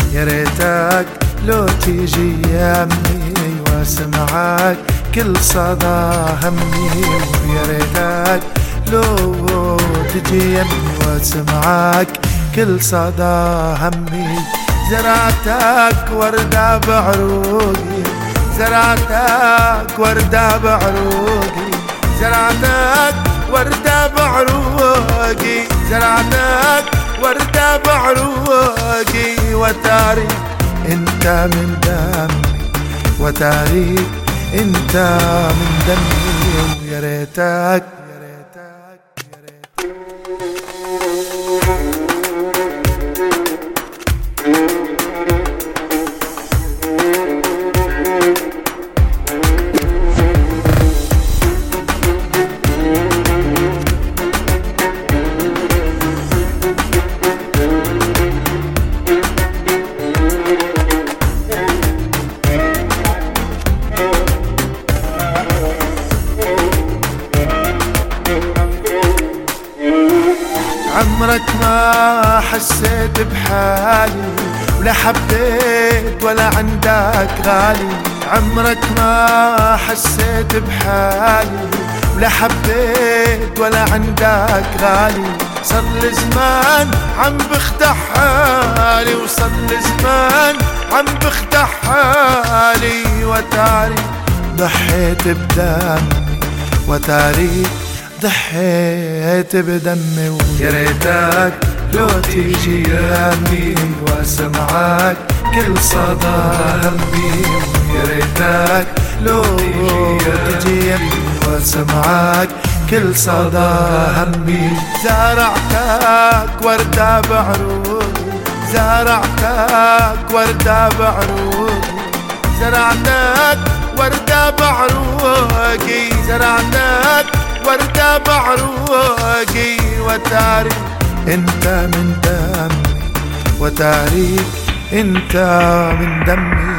يا ريتك لو تيجي يمي واسمعك كل صدى همي. يا ريتك لو تجي يمي واسمعك كل صدى همي. زرعتك وردة بعروقي، زرعتك وردة بعروقي، زرعتك وردة بعروقي، زرعتك وردة بعروقي. وتاري انت من دمي، وتاري انت من دمي. يا ريتك عمرك ما حسيت بحالي ولا حبيت ولا عندك غالي. عمرك ما حسيت بحالي ولا حبيت ولا عندك غالي. صار لي زمان عم بخدع حالي، وصار لي زمان عم بخدع حالي. وتاري ضحيت بدمي، وتاري ضحيت بدمي. ويا ريتك لو تيجي يمي واسمعك كل صدى همي. ويا ريتك لو تيجي يمي واسمعك كل صدى همي. زرعتك وردة بعروقي، زرعتك وردة بعروقي، زرعتك وردة بعروقي، زرعتك وردة بعروقي. وتاري انت من دمي، وتاري انت من دمي.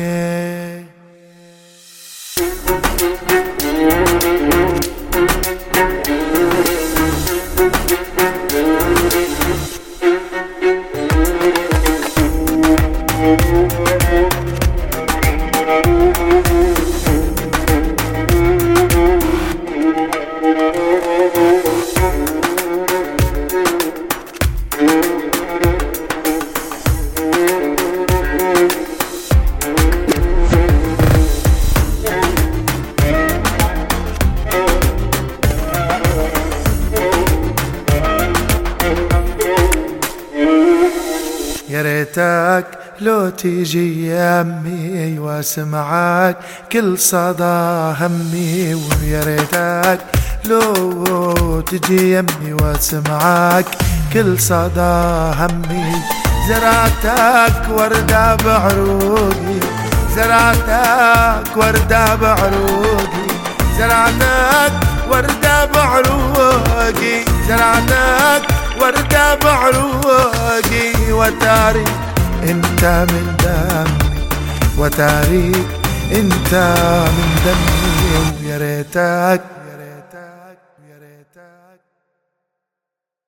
يا ريتك لو تيجي يمي واسمعك كل صدى همي. ويا ريتك لو تجي يمي واسمعك كل صدى همي. زرعتك وردة بعروقي، زرعتك وردة بعروقي، زرعتك وردة بعروقي، زرعتك وردة بعروقي. وتاري انت من دمي، وتاري انت من دمي. ويا ريتك